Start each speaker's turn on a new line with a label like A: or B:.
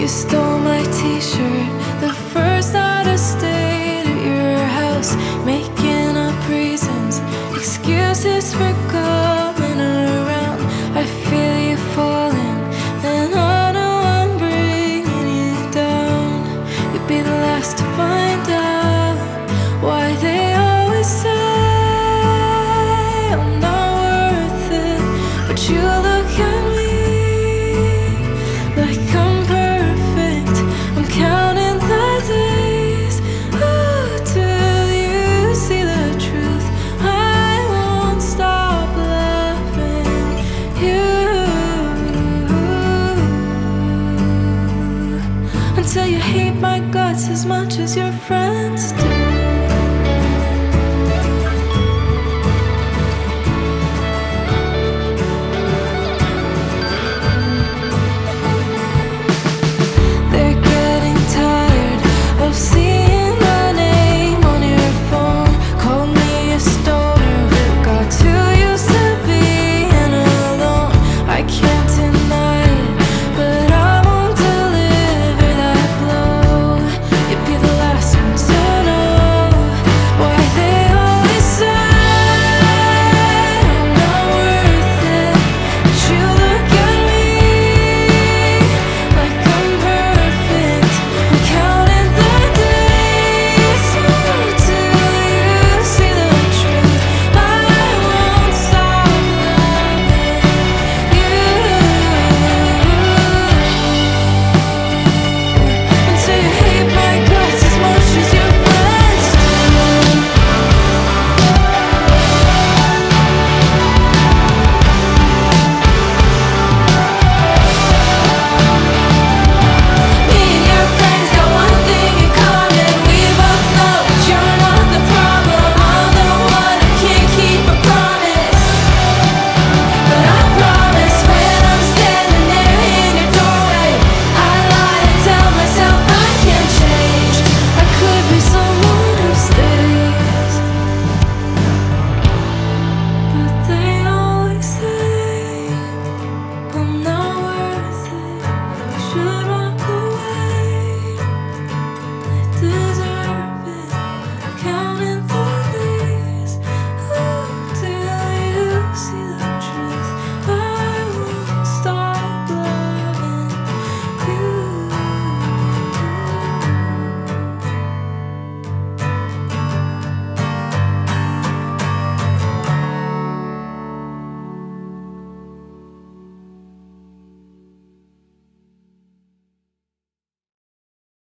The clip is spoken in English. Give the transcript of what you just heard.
A: You stole my t-shirt the first night I stayed at your house, making up reasons, excuses for coming around. I feel you falling, and I know I'm bringing you down. You'd be the last to find out why they always say I'm not worth it, but you look at me like I'm perfect. I'm counting the days, ooh, till you see the truth. I won't stop loving you until you hate my guts as much as your friends do. Of seeing my name on your phone, called me a stoner who got too used to being alone. I can't deny it, but I won't deliver that blow. You'd be the last one to know why they always say I'm not worth it, but you look at me like I'm perfect. I'm counting should